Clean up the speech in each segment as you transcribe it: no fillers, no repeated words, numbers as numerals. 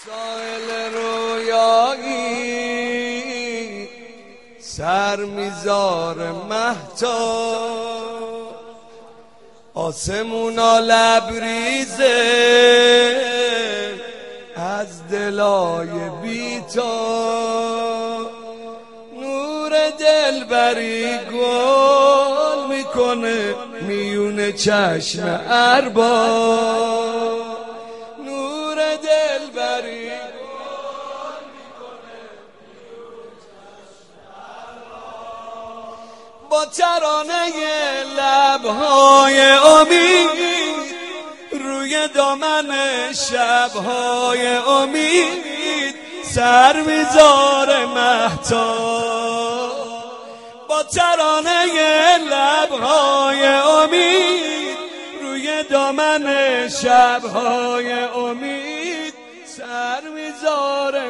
ساحل رویایی سر میذار مهتاب، آسمونا لبریزه از دلای بی‌تاب، نور دلبری گل میکنه میون چشم ارباب، نور دلبری گل میکنه میون چشم ارباب، با ترانه لبهای امید روی دامن شبهای امید سر میذاره مهتاب، با ترانه لبهای امید روی دامن شبهای امید سر میذاره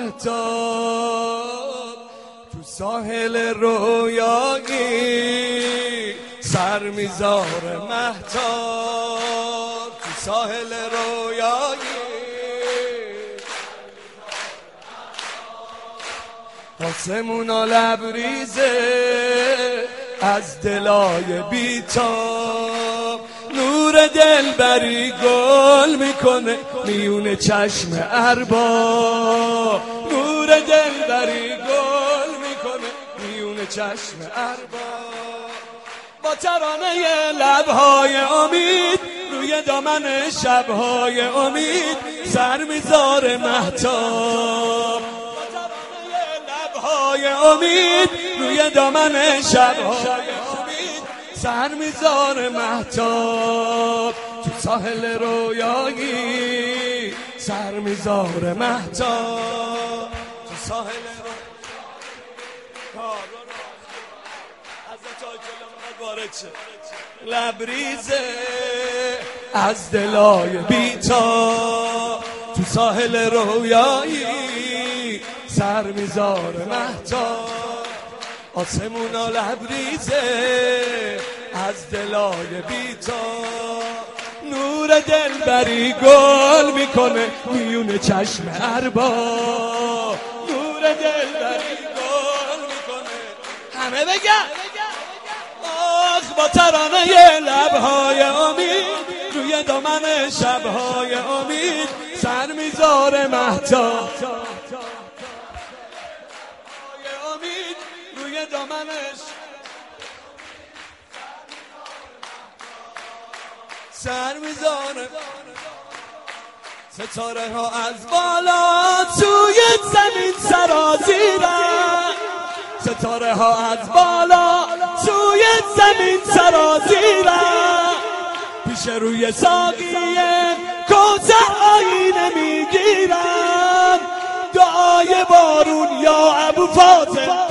مهتاب، تو ساحل رویایی سر میذاره مهتاب، تو ساحل رویایی آسمونا لبریزه از دلای بی‌تاب، نور دلبری گل میکنه میون چشم ارباب، نور دلبری گل میکنه میون چشم ارباب، با ترانه لبهای امید روی دامن شبهای امید سر میذاره مهتاب، های امید روی دامن شبهای امید سر میذاره مهتاب، تو ساحل رویایی سر میذاره مهتاب، تو ساحل لبریزه از دلای بی‌تاب، تو ساحل رویایی سر میذاره مهتاب، آسمونا لبریزه از دلای بی‌تاب، نور دلبری گل میکنه میون چشم ارباب، نور دلبری گل میکنه همه بگن آخ، با ترانه لبهای امید روی دامن شبهای امید سر میذاره مهتاب، روی دامنش سر میذاره، ستاره ها از بالا توی زمین سرازیرن، ستاره ها از بالا توی زمین سرازیرن، پیش روی ساقیه کوثر آینه میگیرن، دعای بارون یا ابو فاطم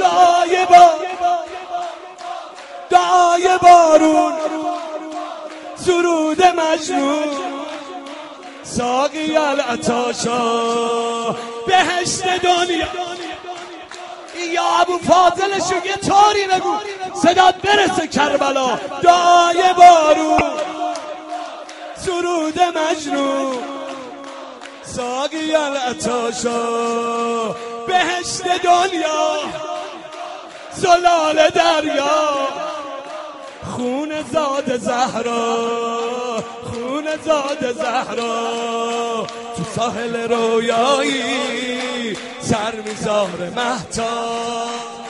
دعای بارون سرود مجنون ساقی العطاشا بهشت دنیا یا ابو فاضلشو یه طوری بگو صدات برسه کربلا، دعای بارون سرود مجنون ساقی العطاشا بهشت دنیا زلال دریا، خون زاد زهرا خون زاد زهرا، تو ساحل رویایی سر میذاره مهتاب،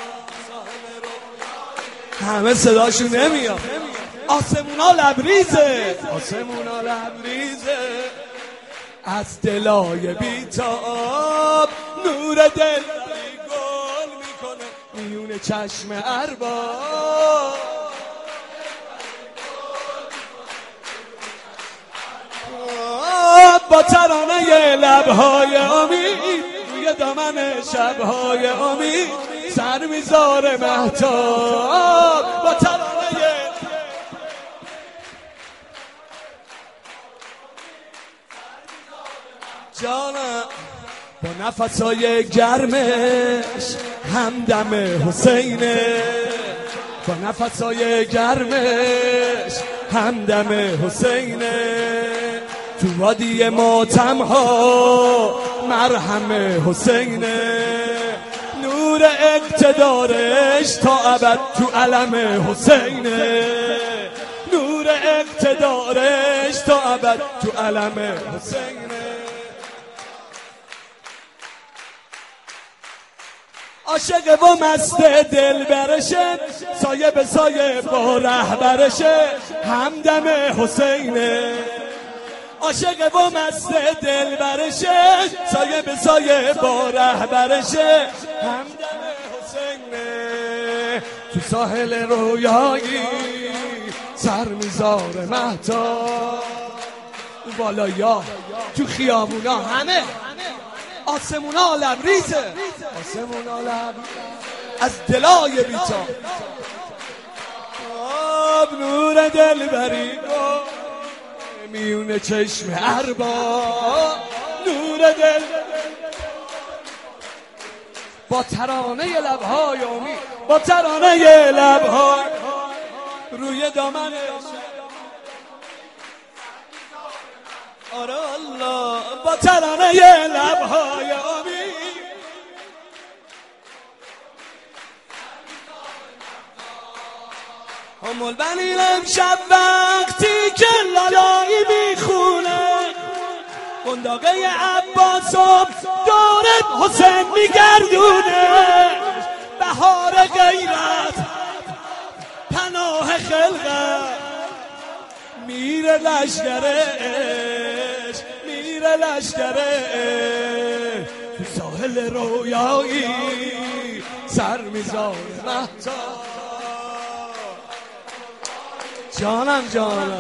همه صداشون نمیاد، آسمونا لبریزه آسمونا لبریزه از دلای بی‌تاب، نور دلبری گل میکنه میون چشم ارباب، با ترانه لبهای امید روی دامن شبهای امید سر میذاره مهتاب، با ترانه جانم با نفسای گرمش همدم حسینه، با نفسای گرمش همدم حسینه، تو وادی ماتم ها مرهم حسینه، نور اقتدارش تا ابد تو علم حسینه، نور اقتدارش تا ابد تو علم حسینه. عاشق و مست دل برشه، سایه به سایه با رهبرشه، همدم حسینه. عاشق و مست دل برشه، سایه به سایه با رهبرشه، همدم حسینه. تو ساحل رویایی سر میذاره مهتاب، بالایا تو خیابونا همه آسمونا لبریزه، آسمونا لبریزه از دلای بیتا. نور دلبری میون چشم ارباب، نور دل با ترانه لبهای امید، با ترانه لبهای روی دامن. آره الله، با ترانه لبهای امید همول بنین امشب وقتی که لالایی میخونه، قنداقه عباس و دور حسین میگردونه، بهار غیرت پناه خلقت، میره لشگرش میره لشگرش. تو ساحل رویایی سر میذاره مهتاب، جانم جانم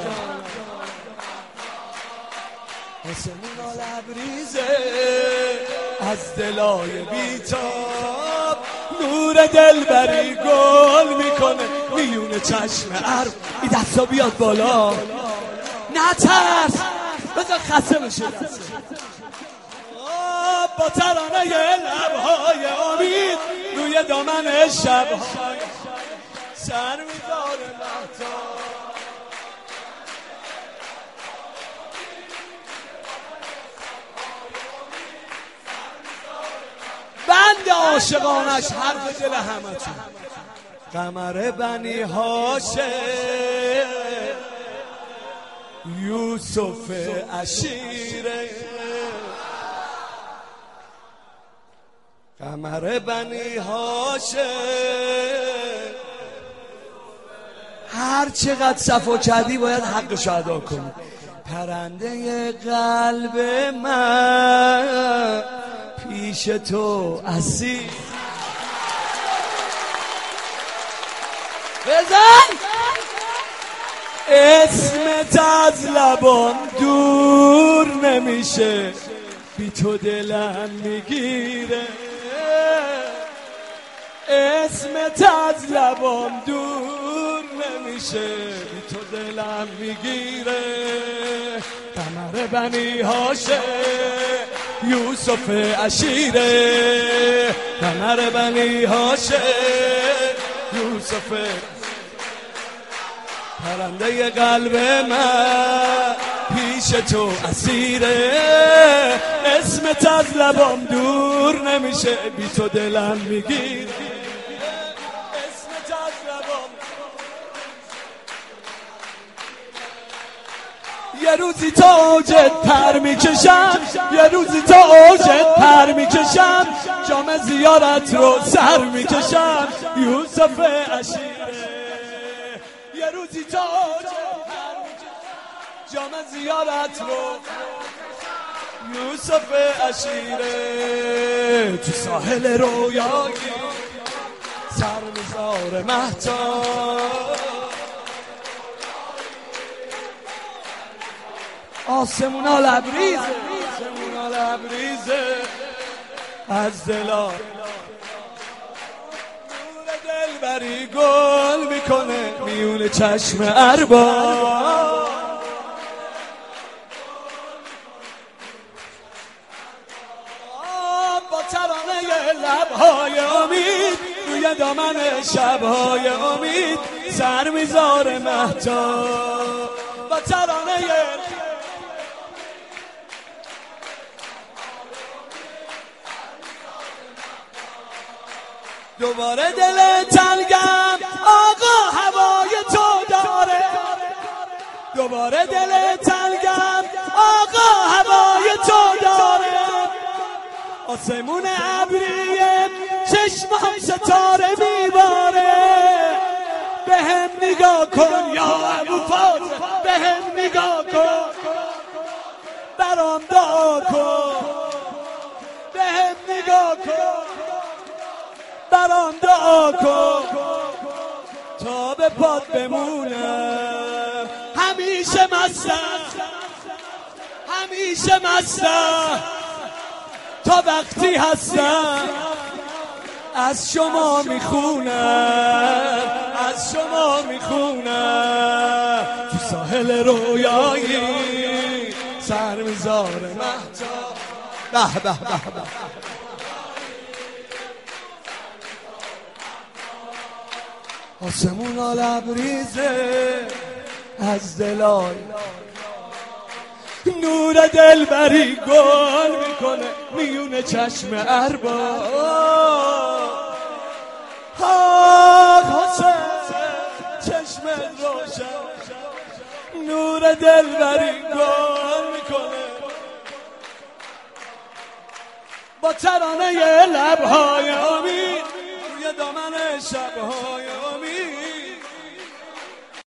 آسمونا لبریزه از دلای بیتاب، نور دلبری گل میکنه میونه چشم ارب. این دستا بیاد بالا، نترس بذار خسته بشه دستا. با ترانه لبهای امید روی دامن شبهای سر میذاره مهتاب. بند عاشقانش حرف دل همتون. قمر بنی هاشم یوسف عشیره، قمر بنی هاشم هر چقدر صفا کردی باید حقشو ادا کنی. پرنده قلب من پیش تو اسیر، بزن اسمت از لبان دور نمیشه، بی تو دلم میگیره، اسمت از لبان دور نمیشه، بی تو دلم میگیره. قمر بنی هاشم یوسف عشیره، قمر بنی هاشم یوسف، پرنده قلب من پیش تو اسیره، اسمت از لبام دور نمیشه، بی تو دلم میگیر، اسمت از لبام. یه روزی تا اوجت پر میکشم، یه روزی تا اوجت پر میکشم، جام زیارت رو سر میکشم یوسف عشیره. یه روزی تا اوجت پر میکشم، جام زیارت رو یوسف عشیره. تو ساحل رویایی سر میذاره مهتاب، آسمونا لبریزه، آسمونا لبریزه از دلا. نور دلبری گل میکنه میون چشم ارباب، با ترانه لبهای امید روی دامن شبهای امید سر میذاره مهتاب. با ترانه دوباره دل تنگم آقا هوای تو داره، دوباره دل تنگم آقا هوای تو داره. آسمون ابریه چشمم ستاره میباره، به هم نگاه کن یا ابوالفضل، به هم نگاه کن، برام دعا کن، به هم نگاه کن، برام دعا کن، تا به پات بمونم. همیشه مستم، همیشه مستم، تا وقتی هستم از شما میخونم، از شما میخونم. تو ساحل رویایی سر میذاره مهتاب. به به به به. آسمون لبریزه از دلای، نور دلبری گل میکنه میونه چشم ارباب. حسین چشم روشن، نور دلبری گل میکنه با ترانه لبهای امید روی دامن شبهای امید.